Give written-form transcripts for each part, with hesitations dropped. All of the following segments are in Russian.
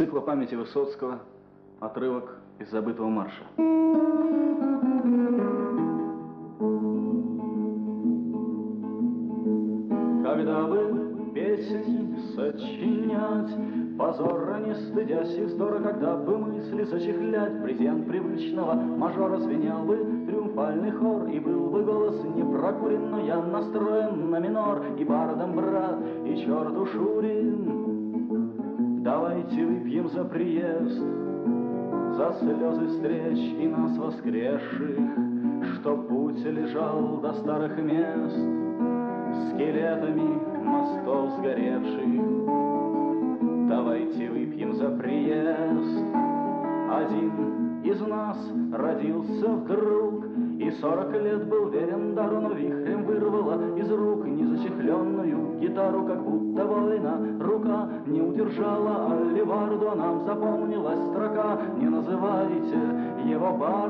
цикла памяти Высоцкого отрывок из забытого марша. Когда бы песни сочинять, позора не стыдясь и вздора, когда бы мысли зачехлять, презент привычного мажора звенел бы триумфальный хор, и был бы голос не прокурен, но я настроен на минор, и бардом брат, и черту Шурин. Давайте выпьем за приезд, за слезы встреч и нас воскресших, что путь лежал до старых мест, скелетами мостов сгоревших. Давайте выпьем за приезд. Один из нас родился вдруг, и 40 лет был верен дару, но вихрем вырвала из рук незачехленную гитару, как будто война рука не удержала аллеварду, а нам запомнилась строка: не называйте его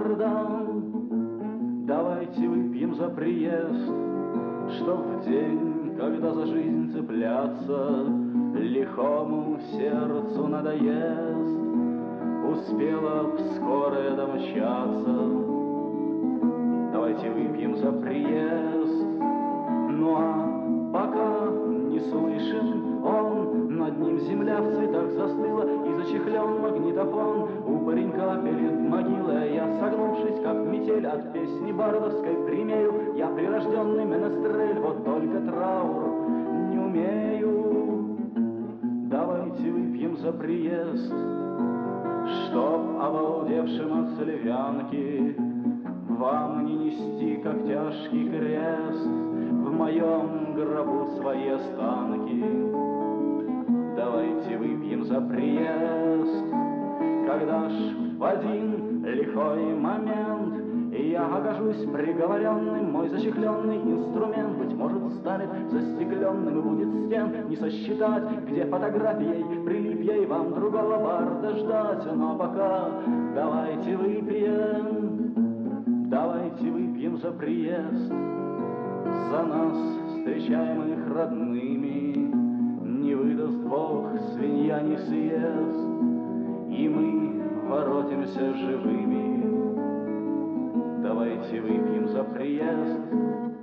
бардом. Давайте выпьем за приезд, что в день, когда за жизнь цепляться лихому сердцу надоест, успела б скорая домчаться. Давайте выпьем за приезд. Ну а пока не слышен он, над ним земля в цветах застыла, и зачехлен магнитофон у паренька перед могилой. А я, согнувшись, как метель от песни бардовской, примею: я прирожденный менестрель, вот только траур не умею. Давайте выпьем за приезд, чтоб обалдевшим от сливянки вам не нести, как тяжкий крест, в моем гробу свои останки. Давайте выпьем за приезд, когда ж в один лихой момент я окажусь приговоренным, мой зачехленный инструмент, быть может, станет застекленным, и будет стен не сосчитать, где фотографией прилип я, и вам другого барда ждать. Но пока давайте выпьем, давайте выпьем за приезд, за нас, встречаемых родными. Не выдаст Бог, свинья не съест, и мы воротимся живыми. Давайте выпьем за приезд.